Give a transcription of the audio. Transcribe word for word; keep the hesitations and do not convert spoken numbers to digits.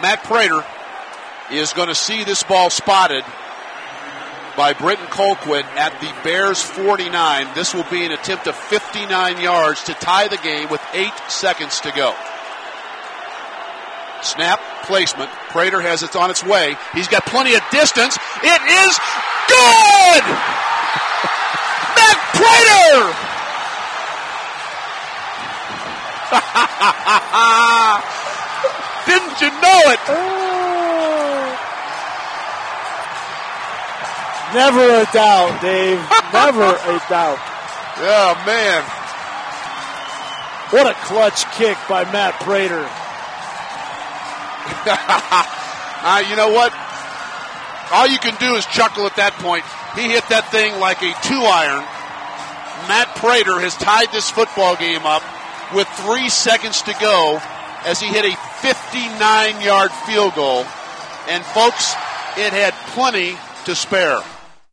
Matt Prater is going to see this ball spotted by Britton Colquitt at the Bears forty-nine. This will be an attempt of fifty-nine yards to tie the game with eight seconds to go. Snap, placement. Prater has it on its way. He's got plenty of distance. It is good! Matt Prater! Didn't you know it? Never a doubt, Dave. Never a doubt. Yeah, man. What a clutch kick by Matt Prater. uh, you know what? All you can do is chuckle at that point. He hit that thing like a two-iron. Matt Prater has tied this football game up with three seconds to go as he hit a fifty-nine yard field goal. And, folks, it had plenty to spare.